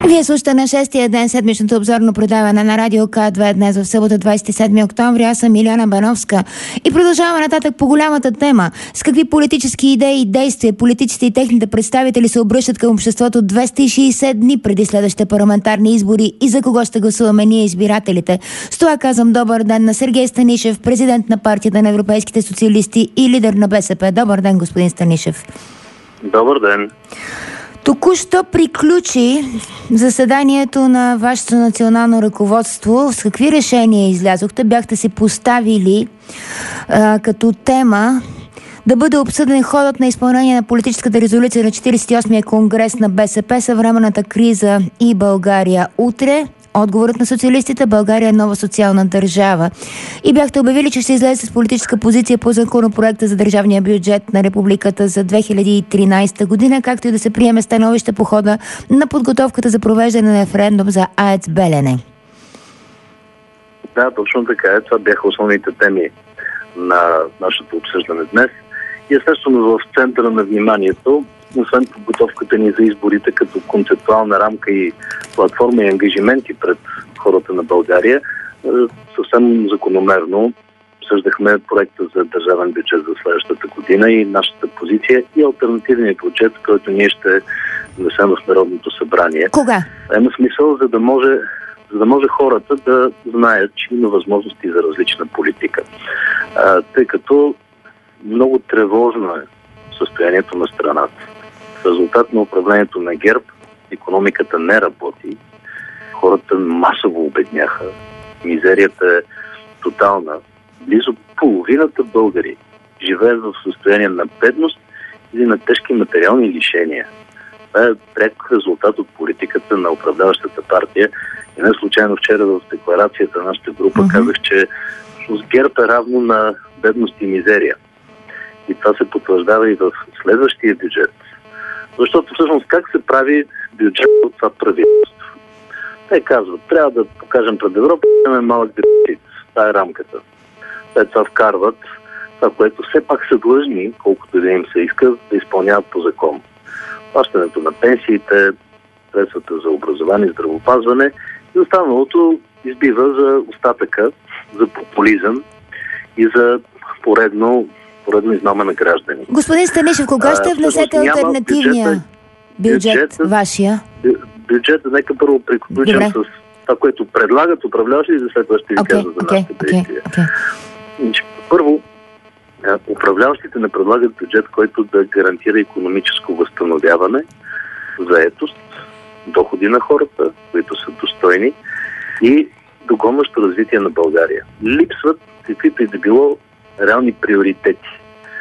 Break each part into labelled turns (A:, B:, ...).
A: Вие слушате на 6-я ден седмичното обзорно предаване на Радио К2 днес в събота 27 октомври. Аз съм Илияна Бановска и продължаваме нататък по голямата тема. С какви политически идеи и действия политиците и техните представители се обръщат към обществото 260 дни преди следващите парламентарни избори и за кого ще гласуваме ние избирателите. С това казвам добър ден на Сергей Станишев, президент на партията на европейските социалисти и лидер на БСП. Добър ден, господин Станишев.
B: Добър ден.
A: Току-що приключи заседанието на вашето национално ръководство. С какви решения излязохте? Бяхте си поставили като тема да бъде обсъден ходът на изпълнение на политическата резолюция на 48-я конгрес на БСП, съвременната криза и България утре. Отговорът на социалистите: България е нова социална държава. И бяхте обявили, че ще излезе с политическа позиция по законопроекта за държавния бюджет на републиката за 2013 година, както и да се приеме становище по хода на подготовката за провеждане на референдум за АЕЦ Белене.
B: Да, точно така е. Това бяха основните теми на нашето обсъждане днес. И естествено в центъра на вниманието, освен подготовката ни за изборите като концептуална рамка и платформа и ангажименти пред хората на България, съвсем закономерно обсъждахме проекта за държавен бюджет за следващата година и нашата позиция и алтернативния бюджет, който ние ще внесем в Народното събрание.
A: Кога?
B: Има смисъл, за да може хората да знаят, че има възможности за различна политика. Тъй като много тревожно е състоянието на страната. В резултат на управлението на ГЕРБ икономиката не работи, хората масово обедняха, мизерията е тотална. Близо половината българи живеят в състояние на бедност или на тежки материални лишения. Това е пряк резултат от политиката на управляващата партия. И не случайно вчера в декларацията на нашата група казах, че с ГЕРБ е равно на бедност и мизерия. И това се потвърждава и в следващия бюджет. Защото всъщност как се прави бюджет от това правителство? Те казват, трябва да покажем пред Европа, че имаме малък дефицит. Това е рамката. След това вкарват това, което все пак са длъжни, колкото да им се иска, да изпълняват по закон. Плащането на пенсиите, средствата за образование, здравеопазване и останалото избива за остатъка, за популизъм и за поредно измама на граждани.
A: Господин Станишев, кога ще внесете алтернативния бюджет, вашия?
B: Бюджета, нека първо приключим с това, което предлагат управляващи и за след това ще ви кажа за нашите действия. Първо, управляващите не предлагат бюджет, който да гарантира икономическо възстановяване, заетост, доходи на хората, които са достойни и догонващо развитие на България. Липсват каквито и да било реални приоритети.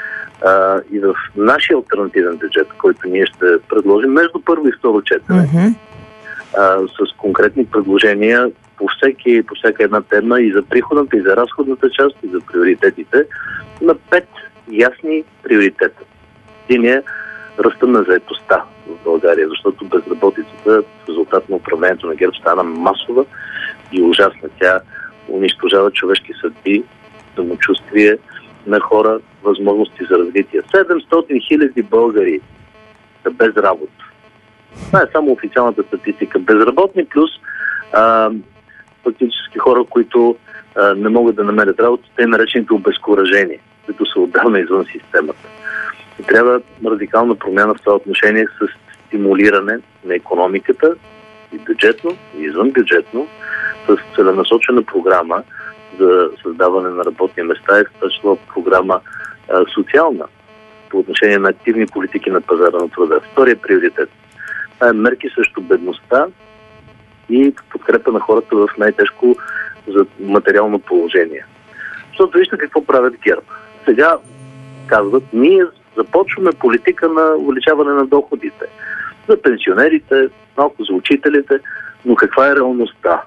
B: И в нашия алтернативен бюджет, който ние ще предложим между първо и второ четене, с конкретни предложения по всяка една тема и за приходната, и за разходната част, и за приоритетите, на 5 ясни приоритета. Един е ръста на заетостта в България, защото безработицата в резултат на управлението на ГЕРБ стана масова и ужасна. Тя унищожава човешки съдби, самочувствие на хора, възможности за развитие. 700 хиляди българи са без работа. Това е само официалната статистика. Безработни плюс фактически хора, които не могат да намерят работа, те наречените обезкуражени, които са отдавна извън системата. И трябва радикална промяна в това отношение с стимулиране на икономиката и бюджетно, и извън бюджетно, с целенасочена програма за създаване на работни места и в програма социална по отношение на активни политики на пазара на труда. Втория приоритет. Това е мерки срещу бедността и подкрепа на хората в най-тежко за материално положение. Защото вижте какво правят ГЕРБ. Сега казват, ние започваме политика на увеличаване на доходите. За пенсионерите, малко за учителите, но каква е реалността?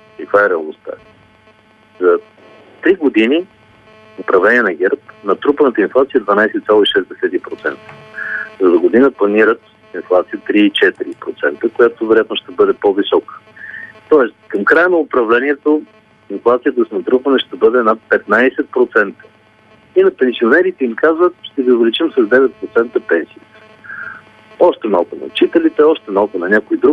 B: За 3 години управление на ГЕРБ натрупаната инфлация е 12,6%. За година планират инфлация 3,4%, която вероятно ще бъде по-висока. Тоест, към края на управлението инфлацията с натрупване ще бъде над 15%. И на пенсионерите им казват, ще ви увеличим с 9% пенсии. Още малко на учителите, още малко на някой друг,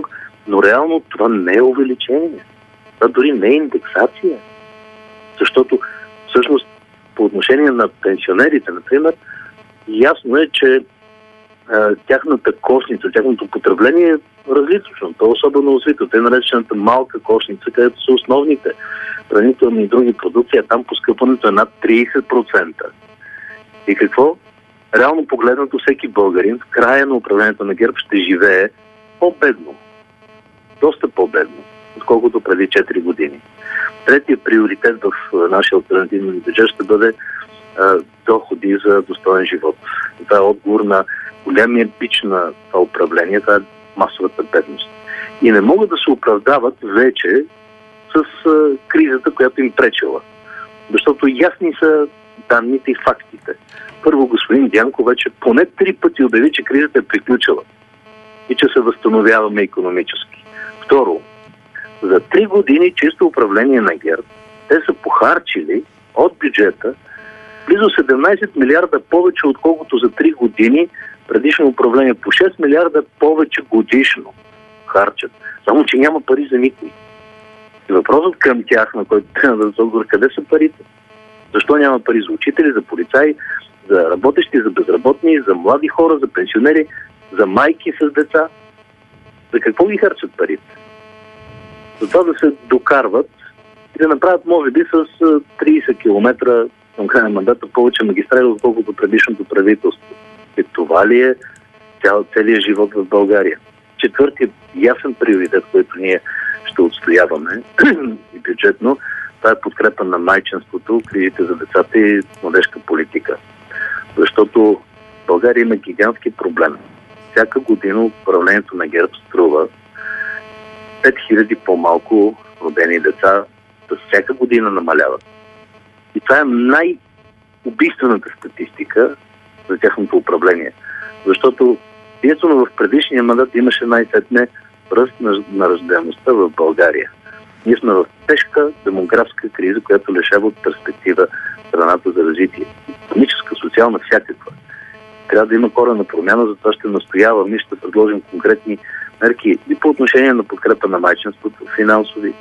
B: Но реално това не е увеличение. Това дори не е индексация. Защото всъщност по отношение на пенсионерите, например, ясно е, че тяхната кошница, тяхното потребление е различно. То е особено развито. Те наречената малка кошница, където са основните хранителни и други продукти, а там поскъпването е над 30%. И какво? Реално погледнато всеки българин в края на управлението на ГЕРБ ще живее по-бедно. Доста по-бедно, отколкото преди 4 години. Третия приоритет в нашия алтернативен бюджет ще бъде доходи за достоен живот. Това е отговор на големия бич на това управление, това е масовата бедност. И не могат да се оправдават вече с кризата, която им пречела. Защото ясни са данните и фактите. Първо, господин Дянков вече поне 3 пъти обяви, че кризата е приключила и че се възстановяваме икономически. Второ, за 3 години чисто управление на ГЕРБ те са похарчили от бюджета близо 17 милиарда повече, отколкото за 3 години предишно управление. По 6 милиарда повече годишно харчат. Само, че няма пари за никой. И въпросът към тях, на който трябва да се отговори, къде са парите? Защо няма пари за учители, за полицаи, за работещи, за безработни, за млади хора, за пенсионери, за майки с деца? За какво ги харчат парите? За това да се докарват и да направят, може би, с 30 км към края на мандата повече магистрали, отколкото предишното правителство. И това ли е целият живот в България? Четвъртият ясен приоритет, който ние ще отстояваме и бюджетно, това е подкрепа на майчинството, грижите за децата и младежка политика. Защото България има гигантски проблем. Всяка година управлението на ГЕРБ струва 5000 по-малко родени деца, да всяка година намаляват. И това е най-убийствената статистика за тяхното управление. Защото единствено в предишния мандат имаше най-сетне ръст на раждаемостта в България. Ние сме в тежка демографска криза, която лишава от перспектива страната за развитие. Икономическа, социална, всякаква. Трябва да има коренна промяна, затова ще настояваме и ще предложим конкретни мерки и по отношение на подкрепа на майчинството, финансови,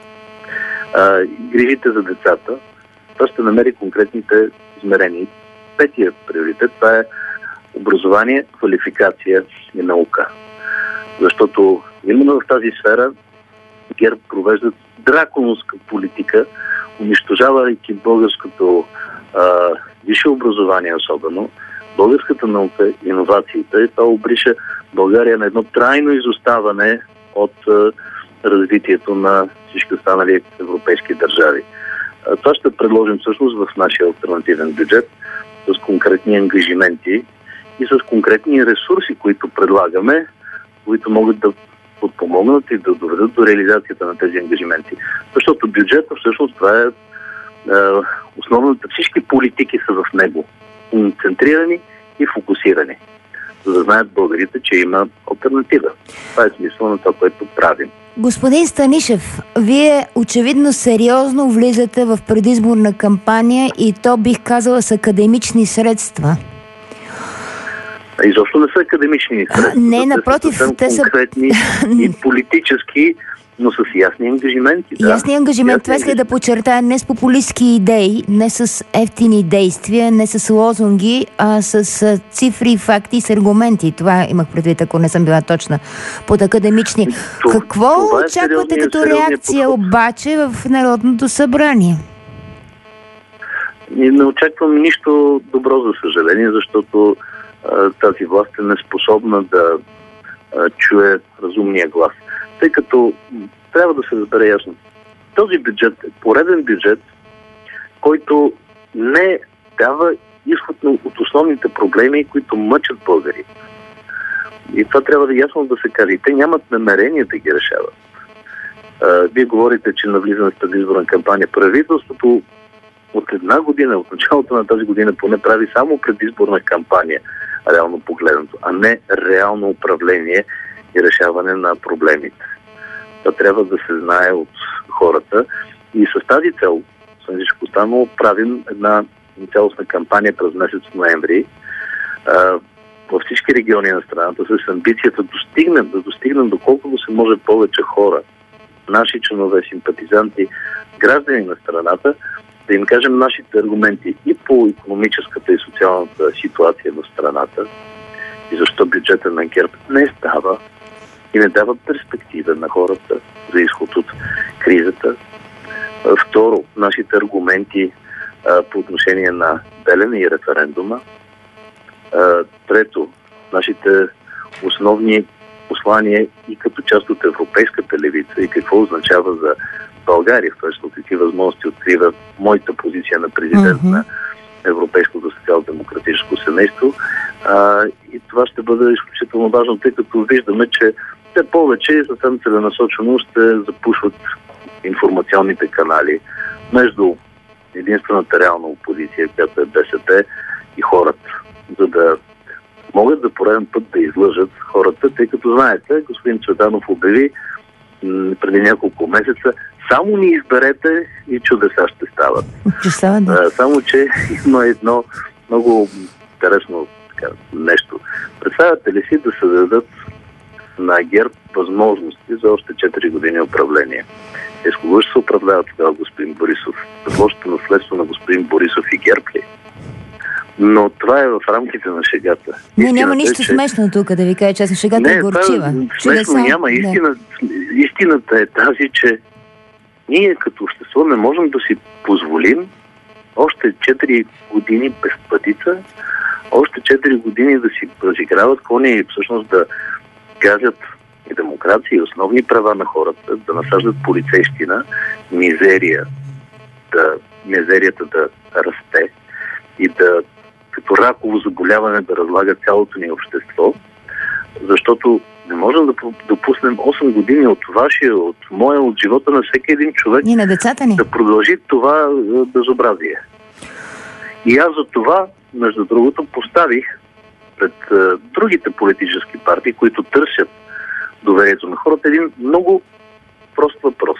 B: грижите за децата. Това ще намери конкретните измерения. Петият приоритет, това е образование, квалификация и наука. Защото именно в тази сфера ГЕРБ провеждат драконовска политика, унищожавайки българското висше образование особено, българската наука, иновациите. И това обриша България на едно трайно изоставане от развитието на всички останали европейски държави. Това ще предложим всъщност в нашия алтернативен бюджет с конкретни ангажименти и с конкретни ресурси, които предлагаме, които могат да подпомогнат и да доведат до реализацията на тези ангажименти. Защото бюджетът всъщност това е основната, всички политики са в него. Концентрирани и фокусирани. За да знаят българите, че има алтернатива. Това е смисъл на това, което правим.
A: Господин Станишев, вие очевидно сериозно влизате в предизборна кампания и то бих казала с академични средства.
B: Изобщо не са академични средства.
A: Не, напротив,
B: те са конкретни и политически, но с ясни ангажименти.
A: Ясни ангажименти. Това иска да подчертая не с популистски идеи, не с ефтини действия, не с лозунги, а с цифри, факти и с аргументи. Това имах предвид, ако не съм била точна под академични. Какво очаквате като реакция обаче в Народното събрание?
B: Не очаквам нищо добро, за съжаление, защото тази власт е неспособна да чуе разумния глас. Тъй като трябва да се разбере ясно. Този бюджет е пореден бюджет, който не дава изход от основните проблеми, които мъчат българи. И това трябва да ясно да се каже. И те нямат намерение да ги решават. Вие говорите, че навлизаме в предизборна кампания. Правителството от една година, от началото на тази година поне прави само предизборна кампания, реално погледнато, а не реално управление и решаване на проблемите. Това трябва да се знае от хората. И с тази цел, с всичко останало, правим една цялостна кампания през месец ноември. във всички региони на страната с амбицията да достигнем доколкото се може повече хора, наши членове, симпатизанти, граждани на страната, да им кажем нашите аргументи и по икономическата и социалната ситуация в страната и защо бюджета на ГЕРБ не става и не дава перспектива на хората за изход от кризата. Второ, нашите аргументи по отношение на Белене и референдума. Трето, нашите основни послания и като част от европейската левица и какво означава за България, в това какви възможности открива моята позиция на президент на Европейското социал-демократическо семейство. И това ще бъде изключително важно, тъй като виждаме, че те повече съвсем целенасочено ще запушват информационните канали между единствената реална опозиция, която е БСП, и хората, за да могат за пореден път да излъжат хората, тъй като знаете, господин Цветанов обяви преди няколко месеца: само ни изберете и чудеса ще стават. Само, че има едно много интересно нещо. Представяте ли си да се дадат на ГЕРБ възможности за още 4 години управление? С кого ще се управлява тогава господин Борисов? С лошото наследство на господин Борисов и ГЕРБ ли? Но това е в рамките на шегата.
A: Няма нищо смешно тук, да ви кажа честно. Шегата е горчива.
B: Смешно няма. Истината е тази, че ние като общество не можем да си позволим още 4 години безпътица, още 4 години да си разиграват кони и всъщност да газят и демокрация, и основни права на хората, да насаждат полицейщина, мизерията да расте и да като раково заболяване да разлага цялото ни общество, защото не можем да допуснем 8 години от вашия, от моя, от живота на всеки един човек
A: и на децата ни да
B: продължи това безобразие. И аз за това, между другото, поставих пред другите политически партии, които търсят доверието на хората, един много прост въпрос.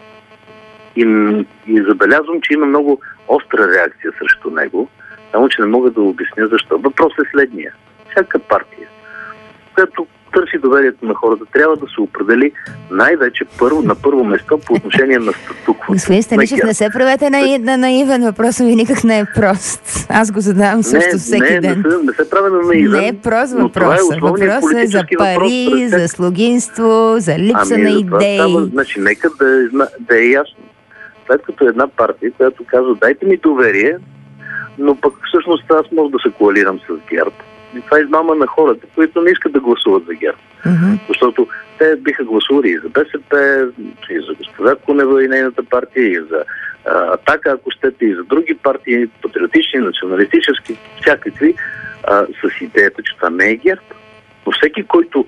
B: И забелязвам, че има много остра реакция срещу него, само че не мога да обясня защо. Въпросът е следния. Всяка партия, която търси доверието на хората, трябва да се определи най-вече на първо место по отношение на статуквото.
A: Господин Станишев, не се правете на наивен. Въпросът ми никак не е прост. Аз го задавам също всеки ден.
B: Не се правя на наивен.
A: Не е прост въпросът. Въпросът е за пари, за слугинство, за липса на идеи.
B: Значи, нека да е ясно. След като една партия, която казва: дайте ми доверие, но пък всъщност аз може да се коалирам с ГЕРБ. И това е измама на хората, които не искат да гласуват за ГЕРБ. Защото те биха гласували и за БСП, и за госпожа Кунева и нейната партия, и за Атака, ако щете, и за други партии, патриотични, националистически, всякакви, с идеята, че това не е ГЕРБ. Но всеки, който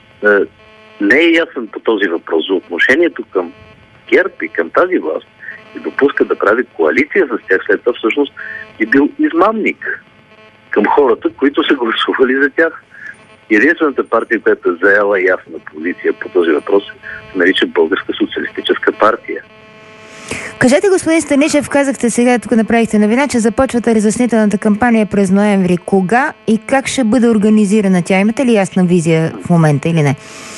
B: не е ясен по този въпрос за отношението към ГЕРБ и към тази власт и допуска да прави коалиция с тях, след това всъщност е бил измамник към хората, които са гласували за тях. Единствената партия, която е заела ясна позиция по този въпрос, се нарича Българска социалистическа партия.
A: Кажете, господин Станишев, казахте сега, тук направихте новина, че започвате разяснителната кампания през ноември. Кога и как ще бъде организирана тя? Имате ли ясна визия в момента или не?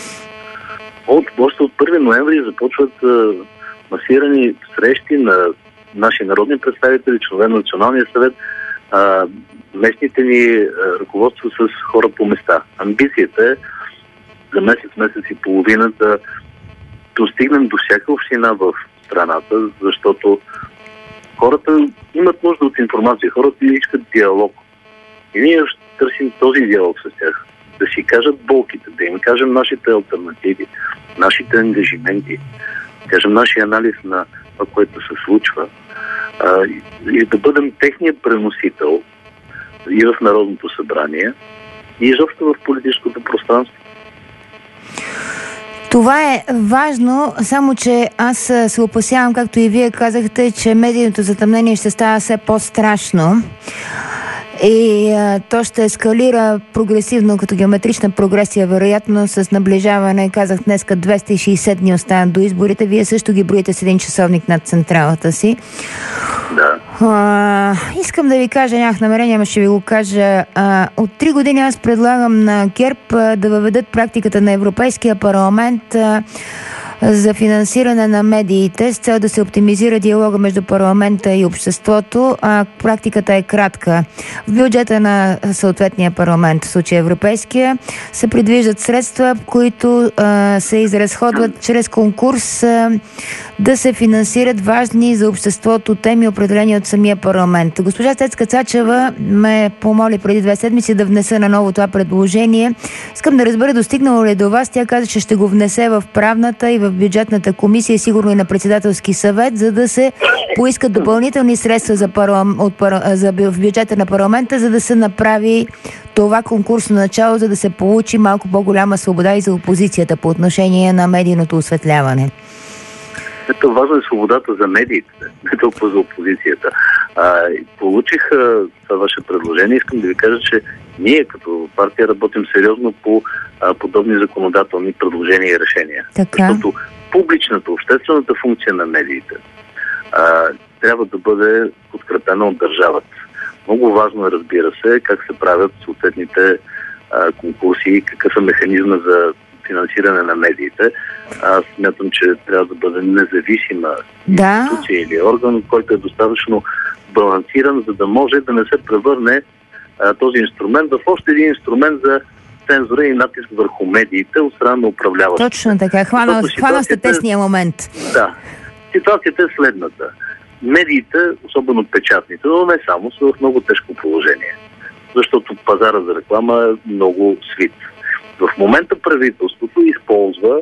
B: Още от 1 ноември започват масирани срещи на наши народни представители, членове на Националния съвет, местните ни ръководства с хора по места. Амбицията е за месец и половина да достигнем до всяка община в страната, защото хората имат нужда от информация, хората искат диалог. И ние ще търсим този диалог с тях. Да си кажат болките, да им кажем нашите алтернативи, нашите ангажименти, да кажем нашия анализ на това, което се случва, и да бъдем техният преносител и в Народното събрание, и изобщо в политическото пространство.
A: Това е важно, само че аз се опасявам, както и вие казахте, че медийното затъмнение ще става все по-страшно и то ще ескалира прогресивно, като геометрична прогресия, вероятно с наближаване. Казах днеска 260 дни остават до изборите. Вие също ги броите с един часовник над централата си.
B: Да.
A: Искам да ви кажа, нямах намерение, но ще ви го кажа. От 3 години аз предлагам на ГЕРБ да въведат практиката на Европейския парламент за финансиране на медиите с цел да се оптимизира диалога между парламента и обществото. Практиката е кратка. В бюджета на съответния парламент, в случая европейския, се предвиждат средства, които се изразходват чрез конкурс да се финансират важни за обществото теми, определени от самия парламент. Госпожа Цецка Цачева ме помоли преди 2 седмици да внеса наново това предложение. Искам да разбера, достигнало ли до вас. Тя каза, че ще го внесе в правната и в бюджетната комисия, сигурно и на председателски съвет, за да се поискат допълнителни средства в бюджета на парламента, за да се направи това конкурсно начало, за да се получи малко по-голяма свобода и за опозицията по отношение на медийното осветляване.
B: Ето, важно е свободата за медиите, не толкова за опозицията. Получих това ваше предложение. Искам да ви кажа, че ние като партия работим сериозно по подобни законодателни предложения и решения.
A: Така.
B: Защото публичната, обществената функция на медиите трябва да бъде подкрепена от държавата. Много важно е, разбира се, как се правят съответните конкурси, какъв е механизма за финансиране на медиите. Аз смятам, че трябва да бъде независима институция или орган, който е достатъчно балансиран, за да може да не се превърне този инструмент в още един инструмент за цензура и натиск върху медиите от страна на управляващите.
A: Точно така. Хвана сте тесния момент.
B: Да. Ситуацията е следната. Медиите, особено печатните, но не само, са в много тежко положение. Защото пазара за реклама е много свит. В момента правителството използва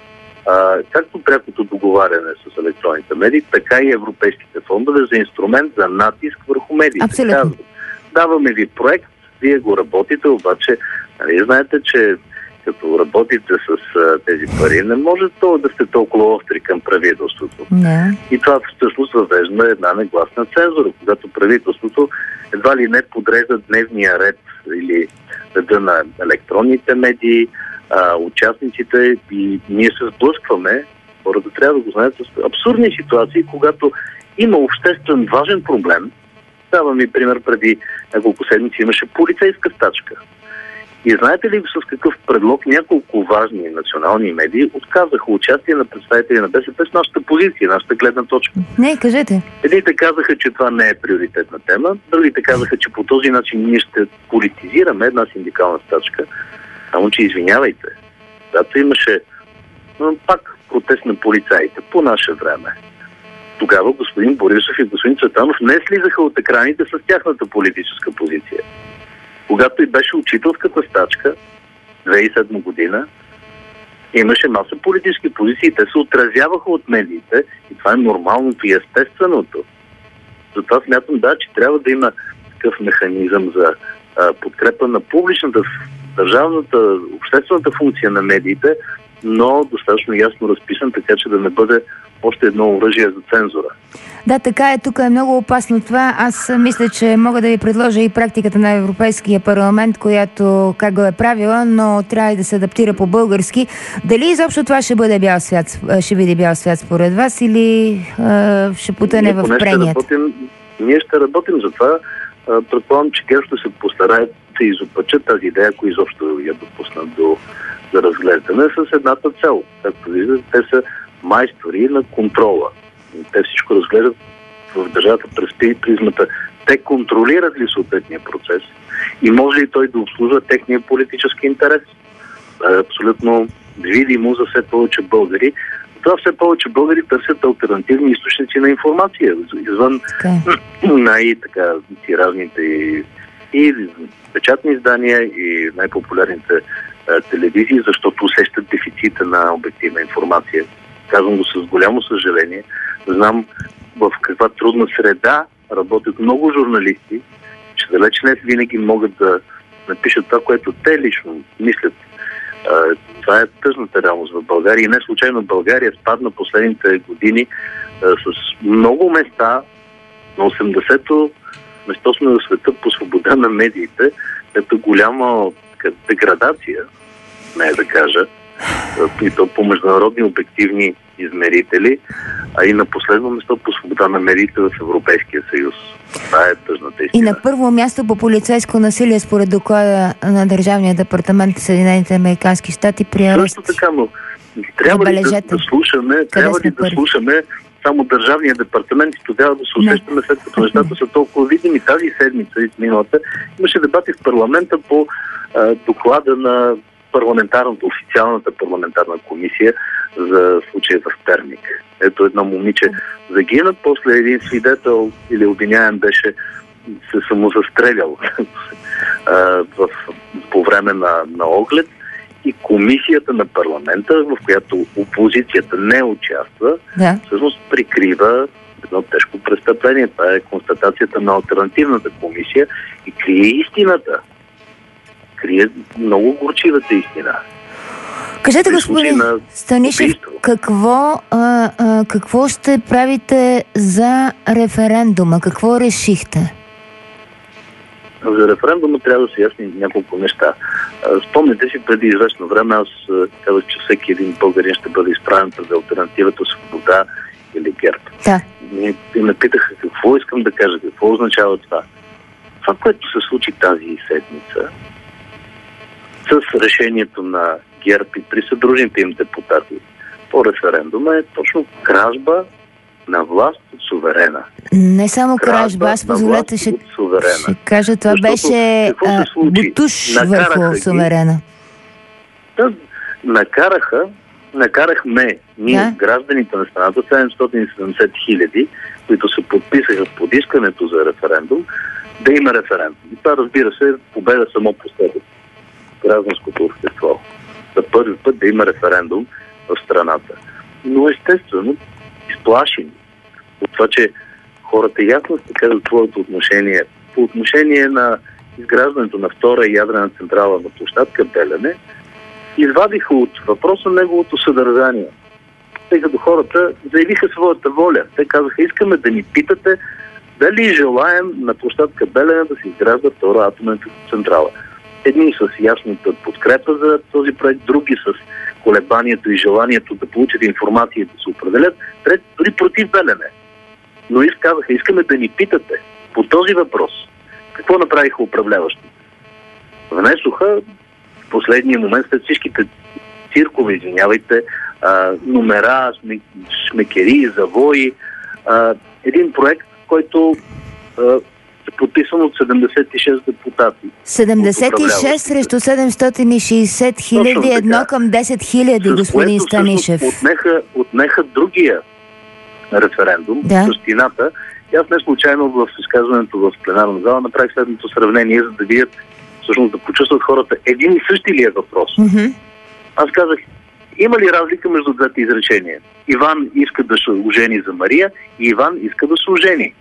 B: както прякото договаряне с електронните медии, така и европейските фондове за инструмент за натиск върху медиите.
A: Абсолютно.
B: Даваме ви проект, вие го работите, обаче знаете, че като работите с тези пари, не може да сте толкова остри към правителството.
A: Не.
B: И това всъщност въвежда една негласна цензура, когато правителството едва ли не подрежда дневния ред или реда на електронните медии, участниците, и ние се сблъскваме, хората трябва да го знаят, с абсурдни ситуации, когато има обществен важен проблем. Давам ми пример, преди няколко седмици имаше полицейска стачка. И знаете ли с какъв предлог няколко важни национални медии отказаха участие на представители на БСП с нашата позиция, нашата гледна точка?
A: Не, кажете.
B: Едните казаха, че това не е приоритетна тема, другите казаха, че по този начин ние ще политизираме една синдикална стачка. Само че извинявайте, когато имаше пак протест на полицаите по наше време, тогава господин Борисов и господин Цветанов не слизаха от екраните с тяхната политическа позиция. Когато и беше учителската стачка, 2007 година, имаше маса политически позиции, те се отразяваха от медиите и това е нормалното и естественото. Затова смятам, че трябва да има такъв механизъм за подкрепа на публичната, държавната, обществената функция на медиите, но достатъчно ясно разписан, така че да не бъде още едно оръжие за цензура.
A: Да, така е. Тук е много опасно това. Аз мисля, че мога да ви предложа и практиката на Европейския парламент, която как го е правила, но трябва и да се адаптира по-български. Дали изобщо това ще бъде бял свят? Ще види бял свят според вас или ще потъне в преният?
B: Ние ще работим за това. Предполагам, че ГЕРБ ще се постараят да изопачат тази идея, ако изобщо я допуснат за разглеждане, с едната цел. Както виждате, те са майстори на контрола. Те всичко разглеждат в държавата през призмата. Те контролират ли съответния процес и може ли той да обслужва техния политически интерес? Това е абсолютно видимо за все повече българи. Това все повече българи търсят алтернативни източници на информация, извън най-тиражните и печатни издания и най-популярните телевизии, защото усещат дефицита на обективна информация. Казвам го с голямо съжаление. Знам в каква трудна среда работят много журналисти, че далеч не винаги могат да напишат това, което те лично мислят. Това е тъжната реалност в България и не случайно България спадна последните години с много места. На 80-то место сме в света по свобода на медиите, като голяма деградация, не да кажа, и то по международни обективни измерители. а и на последно место по свобода на медиите в Европейския съюз. Това е тъжната истина.
A: И на първо място по полицейско насилие според доклада на Държавния департамент на Съединените американски щати при арест.
B: Също така, но трябва ли да слушаме само Държавния департамент и тогава да се усещаме, след като нещата са толкова видими. Тази седмица и миналата имаше дебати в парламента по доклада на официалната парламентарна комисия за случая в Перник. Ето едно момиче загина, после един свидетел или обвиняем беше се самозастрелял по време на оглед и комисията на парламента, в която опозицията не участва, всъщност прикрива едно тежко престъпление. Това е констатацията на алтернативната комисия и крие истината. Крие много горчивата истина.
A: Кажете, господин Станишев, какво ще правите за референдума? Какво решихте?
B: За референдума трябва да се ясни няколко неща. Спомняте си, преди известно време аз казах, че всеки един българин ще бъде изправен пред алтернативата свобода или ГЕРБ.
A: Да.
B: И ме питаха какво искам да кажа, какво означава това. Това, което се случи тази седмица с решението на ГЕРБ и при съдружните им депутати по референдума е точно кражба на власт от суверена.
A: Не само кражба, аз позволете ще кажа, това беше бутуш върху суверена.
B: Да, накарахме ние, гражданите на страната, 770 хиляди, които се подписаха под искането за референдум, да има референдум. И това, разбира се, победа само по себе си. Гражданското общество. За първи път да има референдум в страната. Но естествено, изплашени от това, че хората ясно ще кажат своето отношение по отношение на изграждането на втора ядрена централа на площадка Белене, извадиха от въпроса неговото съдържание. Тъй като хората заявиха своята воля. Те казаха, искаме да ни питате дали желаем на площадка Белене да се изгражда втора атомна централа. Едни с ясната подкрепа за този проект, други с колебанието и желанието да получат информация и да се определят, трети дори против Белене. Но казаха, искаме да ни питате по този въпрос. Какво направиха управляващите? Внесоха в последния момент, след всичките циркове, номера, шмекери, завои, един проект, който е подписан от 76 депутати.
A: 76 срещу 760 хиляди, едно към 10 хиляди, господин Станишев.
B: Отнеха другия референдум, същината. И аз не случайно в изказването в пленарна зала направих следното сравнение, за да видят, всъщност да почувстват хората един и същи ли е въпрос. Аз казах, има ли разлика между двете изречения? Иван иска да се ожени за Мария и Иван иска да се ожени.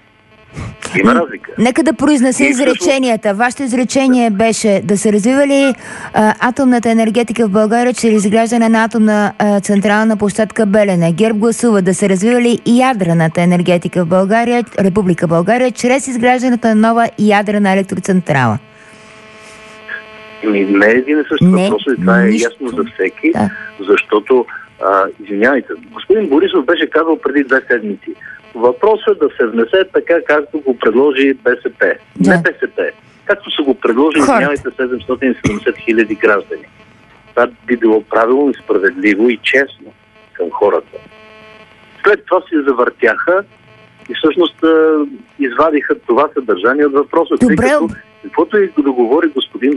B: Има разлика.
A: Нека да произнеса изреченията. Вашето изречение беше да се развива ли атомната енергетика в България чрез изграждане на атомна централа на площадка Белене. ГЕРБ гласува да се развива ли и ядрената енергетика в България, Република България, чрез изграждането на нова ядрена електроцентрала.
B: Не е един и същи въпрос, и това е ясно за всеки, защото, извинявайте, господин Борисов беше казал преди 2 седмици, въпросът да се внесе така, както го предложи БСП. Не БСП. Както са го предложили, извинявайте, 770 хиляди граждани. Това би било правилно и справедливо и честно към хората. След това се завъртяха и всъщност извадиха това съдържание от въпроса.
A: Добре.
B: Каквото и да говори господин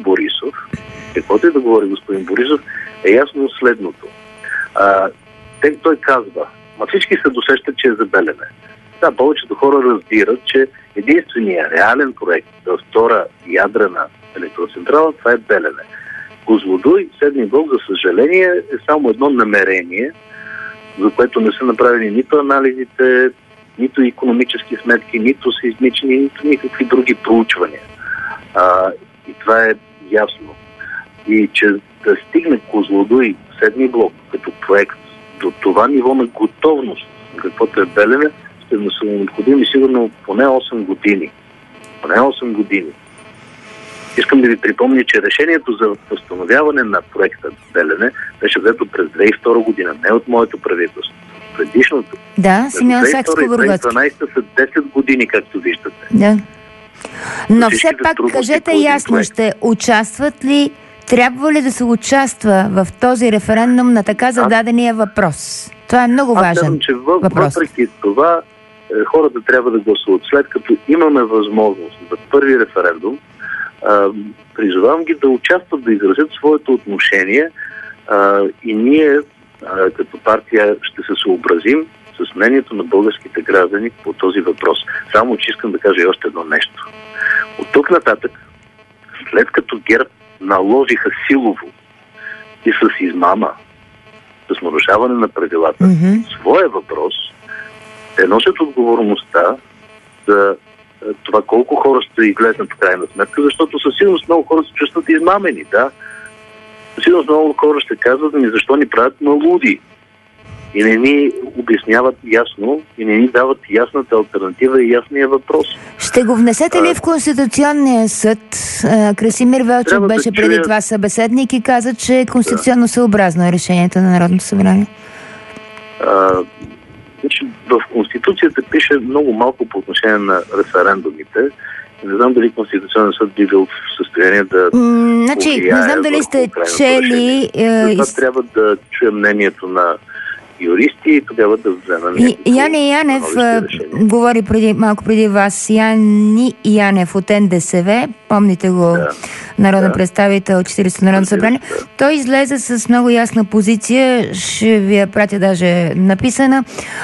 B: Борисов, е ясно следното. Той казва, всички се досещат, че е за Белене. Да, повечето хора разбират, че единственият реален проект за втора ядрена електроцентрала, това е Белене. Козлодуй, седми блок, за съжаление, е само едно намерение, за което не са направени нито анализите, нито икономически сметки, нито сеизмични, нито никакви други проучвания. И това е ясно. И че да стигне Козлодуй, седми блок, като проект до това ниво на готовност, каквото е Белене, ще са необходими сигурно поне 8 години. Поне 8 години. Искам да ви припомня, че решението за възстановяване на проекта Белене беше взето през 2002 година, не от моето правителство. предишното.
A: Да, Симеон Сакскобургготски.
B: 2012 са 10 години, както виждате.
A: Да. Но все пак кажете ясно, ще участват ли, трябва ли да се участва в този референдум на така зададения въпрос? Това е много важен въпрос.
B: Въпреки това, хората трябва да гласуват. След като имаме възможност за първи референдум, призовавам ги да участват, да изразят своето отношение и ние като партия ще се съобразим с мнението на българските граждани по този въпрос. Само че искам да кажа и още едно нещо. От тук нататък, след като ГЕРБ наложиха силово и с измама, с нарушаване на правилата, своя въпрос, те носят отговорността за това колко хора ще излезнат в крайна сметка, защото със сигурност много хора се чувстват измамени, да. Със сигурност много хора ще казват, защо ни правят на луди и не ни обясняват ясно и не ни дават ясната алтернатива и ясния въпрос.
A: Ще го внесете ли в Конституционния съд? Красимир Велчев беше преди това събеседник и каза, че е конституционно съобразно е решението на Народното събрание.
B: В Конституцията пише много малко по отношение на референдумите. Не знам дали Конституционен съд би бил в състояние да
A: повлияе. Не знам дали сте чели...
B: Това трябва да чуем мнението на юристи и тогава да вземем...
A: Яне Янев говори малко преди вас. Яни Янев от НДСВ, помните го, народен представител, 40-то Народно събрание. Той излезе с много ясна позиция, ще ви я пратя даже написана,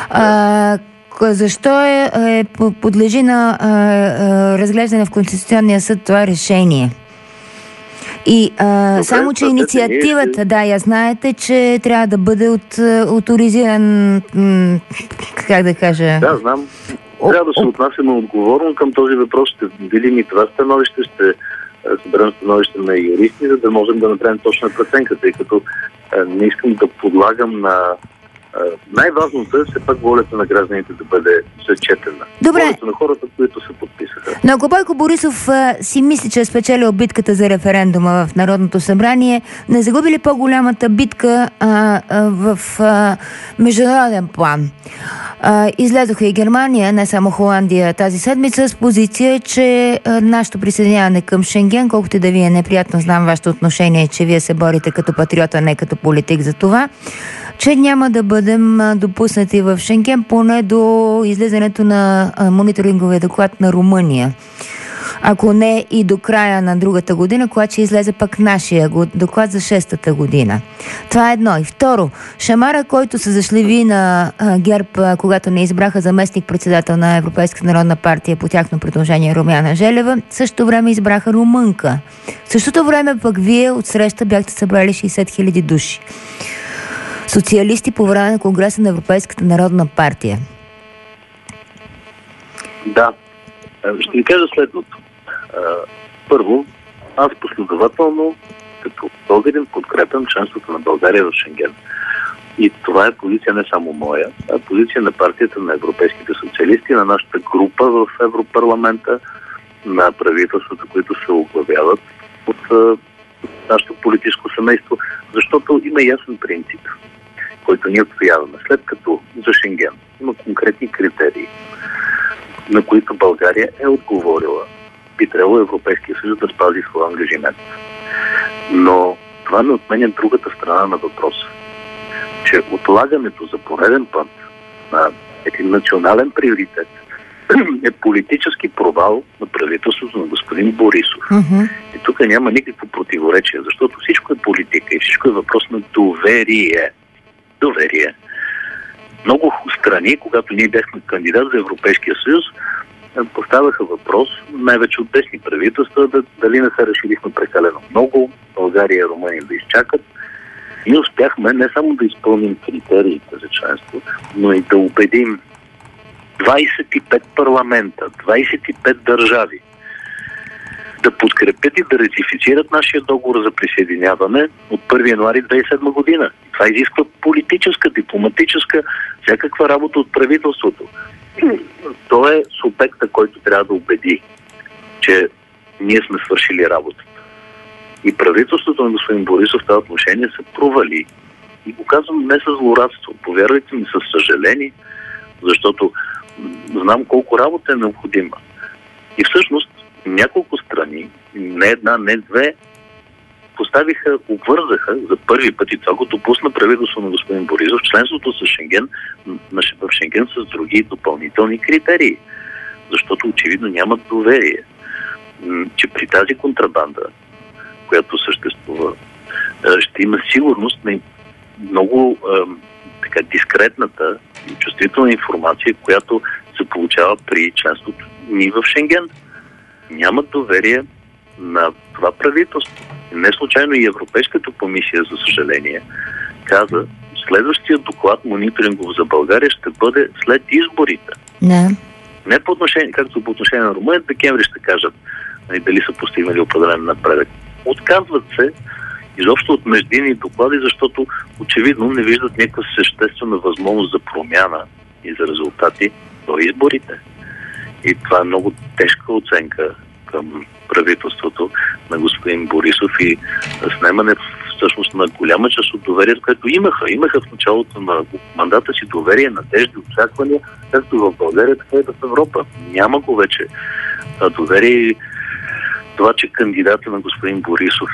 A: защо подлежи на разглеждане в Конституционния съд това решение. И само, че инициативата, я знаете, че трябва да бъде оторизиран, как да кажа...
B: Да, знам. Трябва да се отнасяме отговорно към този въпрос. Ще видим и това становище, ще съберем становище на юристи, за да можем да направим точна преценка, тъй като не искам да подлагам на... Най-важното е все пак волята на гражданите да бъде зачетена.
A: Добре.
B: Волята на хората, които се подписаха.
A: Но ако Бойко Борисов си мисли, че е спечелил битката за референдума в Народното събрание, не загуби ли по-голямата битка в международен план? Излезоха и Германия, не само Холандия тази седмица, с позиция, че нашето присъединяване към Шенген, колкото и да ви е неприятно, знам вашето отношение, че вие се борите като патриот, а не като политик за това, че няма да бъдем допуснати в Шенген поне до излизането на мониторинговия доклад на Румъния. Ако не и до края на другата година, когато ще излезе пък нашия доклад за 6-та година. Това е едно. И второ, шамара, който се зашлеви на ГЕРБ, когато не избраха заместник-председател на Европейската народна партия по тяхно предложение Румяна Желева, в същото време избраха румънка. В същото време пък вие от среща бяхте събрали 60 000 души. Социалисти по време на Конгреса на Европейската народна партия.
B: Да. Ще ви кажа следното. Първо, аз последователно като българин подкрепям членството на България в Шенген. И това е позиция не само моя, а позиция на партията на европейските социалисти, на нашата група в Европарламента, на правителствата, които се оглавяват от нашето политическо семейство, защото има ясен принцип, който ние отстояваме. След като за Шенген има конкретни критерии, на които България е отговорила, би трябвало Европейския съюз да спази своя ангажимент. Но това не отменя другата страна на въпроса, че отлагането за пореден път на един национален приоритет е политически провал на правителството на господин Борисов. И тук няма никакво противоречие, защото всичко е политика и всичко е въпрос на доверие. Доверие. Много страни, когато ние бяхме кандидат за Европейския съюз, поставяха въпрос, най-вече от десни правителства, дали не се решилихме прекалено много, България и Румъния да изчакат. И успяхме не само да изпълним критериите за членство, но и да убедим 25 парламента, 25 държави да подкрепят и да ратифицират нашия договор за присъединяване от 1 януари 2007 година. Това изисква политическа, дипломатическа, всякаква работа от правителството. То е субекта, който трябва да убеди, че ние сме свършили работата. И правителството на господин Борисов в това отношение се провали. И го казвам не с злорадство, повярвайте ми, със съжаление, защото знам колко работа е необходима. И всъщност няколко страни, не една, не две, обвързаха за първи път, и това го допусна правителство на господин Борисов, членството с Шенген, в Шенген с други допълнителни критерии. Защото очевидно нямат доверие, че при тази контрабанда, която съществува, ще има сигурност на много дискретната и чувствителна информация, която се получава при членството ни в Шенген. Нямат доверие на това правителство. Не случайно и Европейската комисия, за съжаление, каза, следващия доклад мониторингов за България ще бъде след изборите. Не по отношение, както по отношение на Румъния, декември ще кажат дали са постигнали определен напредък. Отказват се изобщо от междинни доклади, защото очевидно не виждат някаква съществена възможност за промяна и за резултати до изборите. И това е много тежка оценка към правителството на господин Борисов и снемане всъщност на голяма част от доверието, което имаха в началото на мандата си доверие, надежди, очаквания, както в България, така и в Европа. Няма го вече доверие. Това, че кандидата на господин Борисов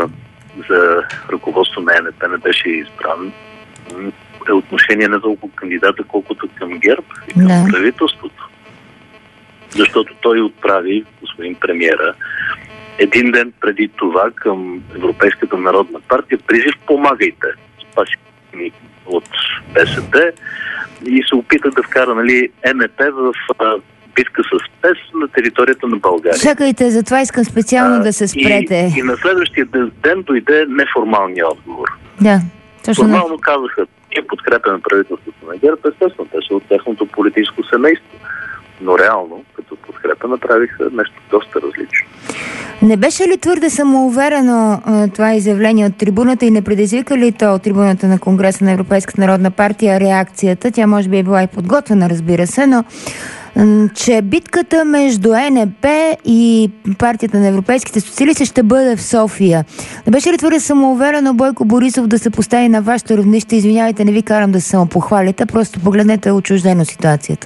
B: за ръководство на ЕНП не беше избран, е отношение не толкова кандидата, колкото към ГЕРБ и към правителството. Защото той отправи, господин премиера, един ден преди това към Европейската народна партия призив: помагайте, спаси ни от БСП, и се опита да вкара ЕНП в битка с ПЕС на територията на България.
A: Чакайте, затова искам специално да се спрете.
B: И на следващия ден дойде неформалния отговор.
A: Да, точно.
B: Формално казаха: ние подкрепяме правителството на ГЕРБ, естествено, те са от тяхното политическо семейство. Но реално, като подкрепа, направиха нещо доста различно.
A: Не беше ли твърде самоуверено това изявление от трибуната и не предизвика ли то от трибуната на Конгреса на Европейската народна партия реакцията? Тя може би е била и подготвена, разбира се, но че битката между ЕНП и партията на европейските социалисти ще бъде в София. Не беше ли твърде самоуверено Бойко Борисов да се постави на вашето равнище? Извинявайте, не ви карам да се самопохвалите, просто погледнете отчуждено ситуацията.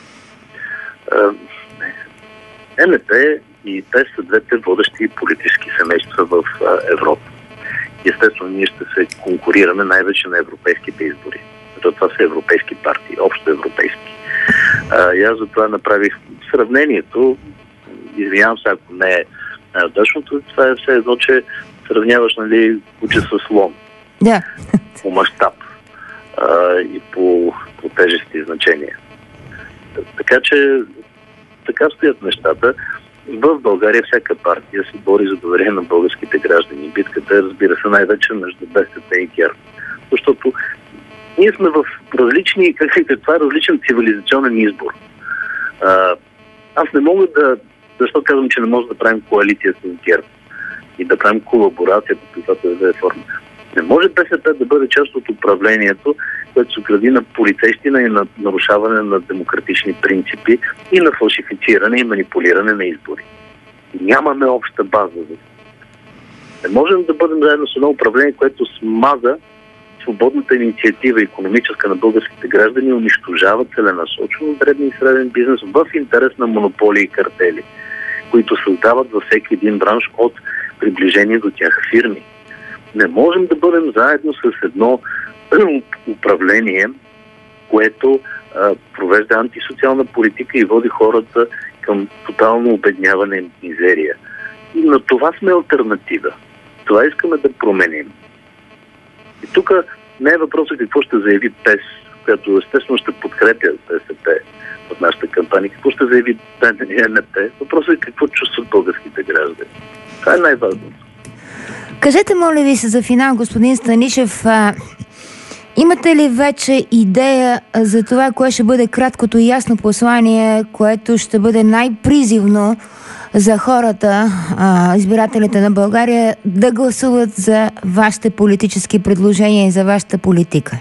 B: ЕНП и те са двете водещи политически семейства в Европа. Естествено, ние ще се конкурираме най-вече на европейските избори. Защото това са европейски партии, общо европейски. И аз затова направих сравнението. Извинявам се, ако не е точното, това е все едно, че сравняваш куче с слон.
A: Да.
B: По мащаб и по тежести значения. Така че така стоят нещата. В България всяка партия се бори за доверие на българските граждани. Битката е, разбира се, най-вече между БСП и ГЕРБ. Защото ние сме в различни, това е различен цивилизационен избор. Аз не мога защо казвам, че не може да правим коалиция с ГЕРБ и да правим колаборация по каквато да е форма. Не може БСП да бъде част от управлението, което се гради на полицейщина и на нарушаване на демократични принципи и на фалшифициране и манипулиране на избори. Нямаме обща база за това. Не можем да бъдем заедно с едно управление, което смаза свободната инициатива икономическа на българските граждани и унищожава целенасочено дребен и среден бизнес в интерес на монополи и картели, които създават във всеки един бранш от приближение до тях фирми. Не можем да бъдем заедно с едно управление, което провежда антисоциална политика и води хората към тотално обедняване и мизерия. И на това сме алтернатива. Това искаме да променим. И тук не е въпросът какво ще заяви ПЕС, която естествено ще подкрепя БСП в нашата кампания, какво ще заяви ЕНП. Въпросът е какво чувстват българските граждани. Това е най-важното.
A: Кажете, моля ви се, за финал, господин Станишев, имате ли вече идея за това, кое ще бъде краткото и ясно послание, което ще бъде най-призивно за хората, избирателите на България, да гласуват за вашите политически предложения и за вашата политика?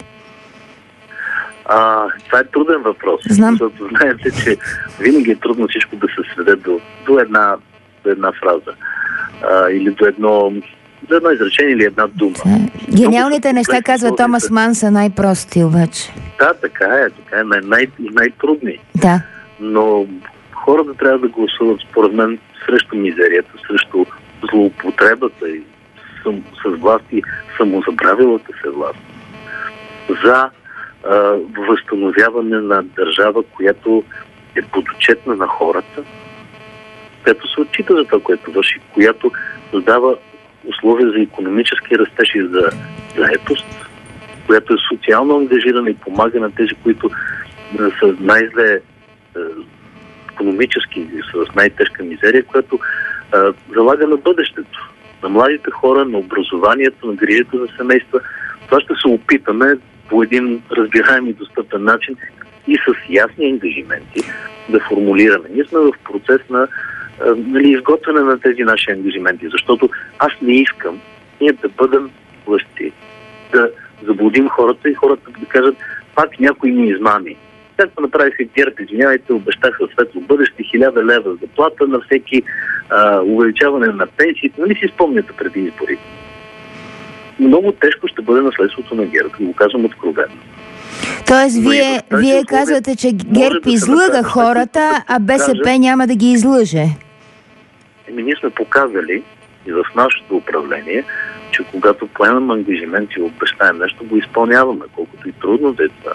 B: Това е труден въпрос.
A: Знам.
B: Защото знаете, че винаги е трудно всичко да се сведе до една фраза. Или до едно изречение или една дума.
A: Гениалните неща, казва Томас Ман, са най-прости обаче.
B: Да, така е най-трудни.
A: Да.
B: Но хората трябва да гласуват, според мен, срещу мизерията, срещу злоупотребата и с власт и самозабравилата се власт. За възстановяване на държава, която е подотчетна на хората, която се отчита за това, което върши, която създава условия за икономически растеж и за заетост, която е социално ангажирана и помага на тези, които са най-зле икономически, с най-тежка мизерия, която залага на бъдещето, на младите хора, на образованието, на грижата за семейства. Това ще се опитаме по един разбираем и достъпен начин и с ясни ангажименти да формулираме. Ние сме в процес на изготвяне на тези наши ангажименти, защото аз не искам ние да бъдем власти, да заблудим хората и хората да кажат, пак някой ни измами. Както направиха ГЕРБ, извинявайте, обещаха светло бъдеще, 1000 лева заплата на всеки, увеличаване на пенсиите. Нали си спомняте преди избори? Много тежко ще бъде наследството на ГЕРБ, да го казвам откровено.
A: Тоест, вие казвате, че ГЕРБ излъга хората, а БСП няма да ги излъже.
B: Ние сме показали и в нашето управление, че когато поемем ангажимент и обещаем нещо, го изпълняваме, колкото и трудно да е това.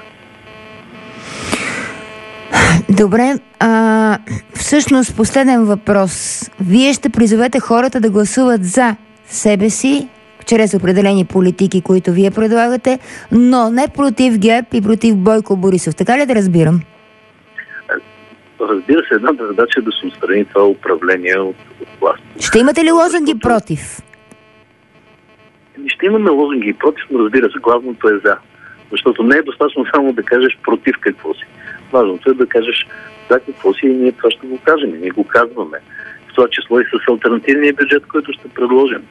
A: Добре, всъщност последен въпрос. Вие ще призовете хората да гласуват за себе си, чрез определени политики, които вие предлагате, но не против ГЕРБ и против Бойко Борисов. Така ли да разбирам?
B: Разбира се, едната задача е да се отстрани това управление от власт.
A: Ще имате ли лозунги против?
B: Ще имаме лозунги против, но разбира се, главното е за. Защото не е достатъчно само да кажеш против какво си. Важното е да кажеш за какво си и ние това ще го кажем. Ние го казваме. В това число и с алтернативния бюджет, който ще предложим.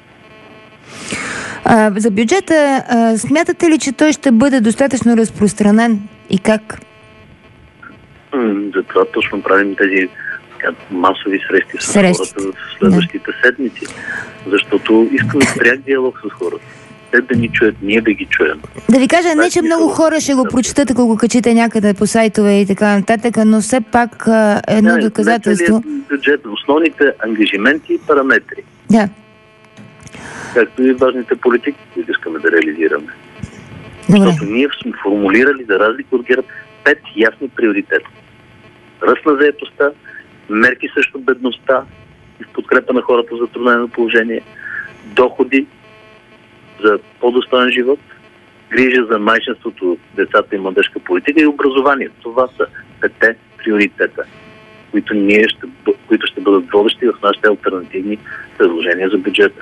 A: За бюджета, смятате ли, че той ще бъде достатъчно разпространен и как?
B: Затова точно правим тези масови срещи с хората в следващите седмици. Защото искаме пряк диалог с хората. Те да ни чуят, ние да ги чуем.
A: Да ви кажа, не че много хора ще го прочитат, ако го качите някъде по сайтове и така нататък, но все пак едно доказателство.
B: Бюджет, основните ангажименти и параметри.
A: Да.
B: Както и важните политики, които искаме да реализираме.
A: Добре.
B: Защото ние сме формулирали, за разлика от ГЕРБ, 5 ясни приоритета. Ръст на заетостта, мерки срещу бедността и в подкрепа на хората в затруднено положение, доходи за по-достоен живот, грижа за майчинството, децата и младежка политика и образование. Това са 5 приоритета, които ще бъдат водещи в нашите алтернативни предложения за бюджета.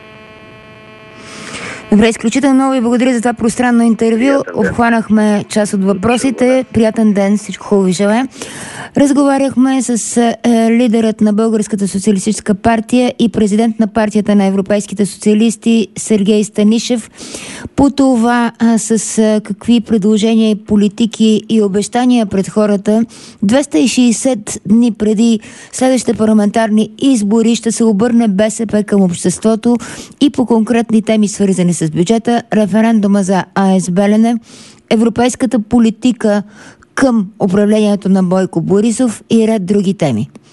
A: Добре, изключително много ви благодаря за това пространно интервю. Обхванахме част от въпросите. Приятен ден, всичко хубаво ви желая. Разговаряхме с лидерът на Българската социалистическа партия и президент на партията на европейските социалисти Сергей Станишев по това с какви предложения и политики и обещания пред хората 260 дни преди следващите парламентарни избори ще се обърне БСП към обществото и по конкретни теми, свързани с бюджета, референдума за АЕС Белене, европейската политика към управлението на Бойко Борисов и ред други теми.